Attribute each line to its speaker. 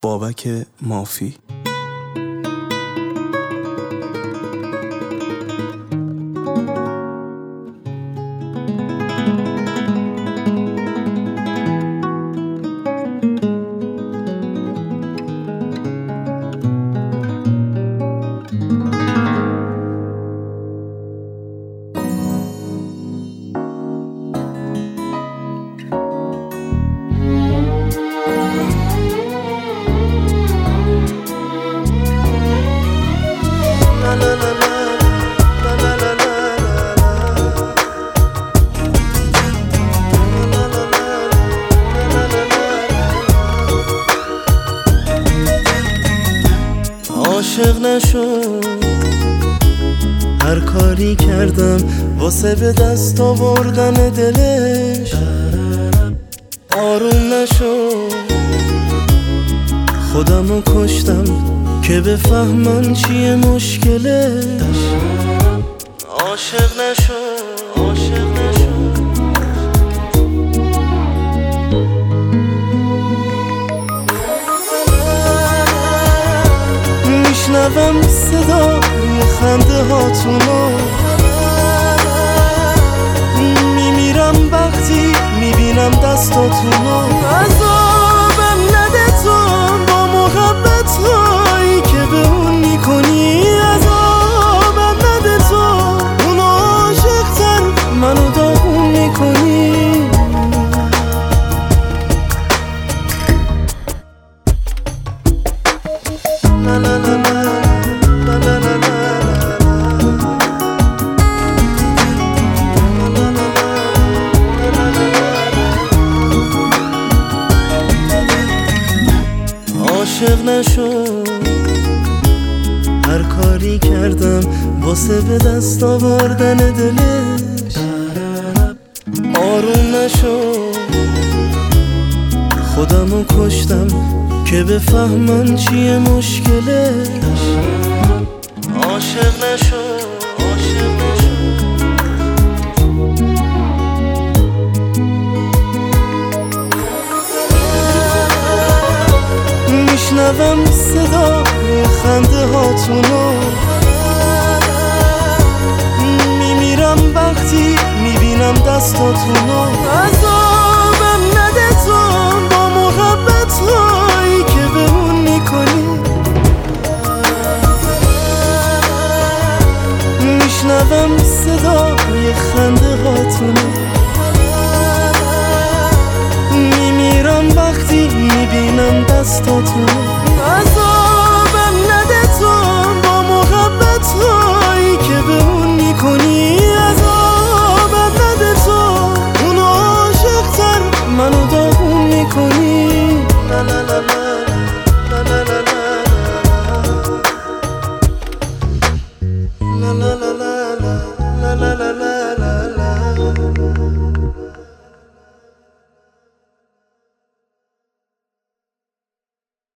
Speaker 1: بابک مافی.
Speaker 2: عاشق نشو، هر کاری کردم واسه به دست آوردن دلش. آروم نشو، خودمو کشتم که بفهمم چیه مشکلش. عاشق نشو، عاشق نشو. میشنوم صدای خنده هاتونو، میمیرم وقتی میبینم دستاتونو. عذابم نده تو با محبت هایی که به اون میکنی. عذابم نده تو اون عاشق‌تر منو داغون میکنی. لا لا لا لا لا لا لا. عاشق نشو، هر کاری کردم واسه به دست آوردن دلش. آروم نشو، خودمو کشتم که بفهمم چیه مشکلش. عاشق نشو، عاشق نشو. میشنوم صدای خنده هاتونو، میمیرم وقتی میبینم دستاتونو. عذابم نده تو با محبت هایی که به اون میکنی. میشنوم صدای خنده هاتونو، میمیرم وقتی میبینم دستاتونو.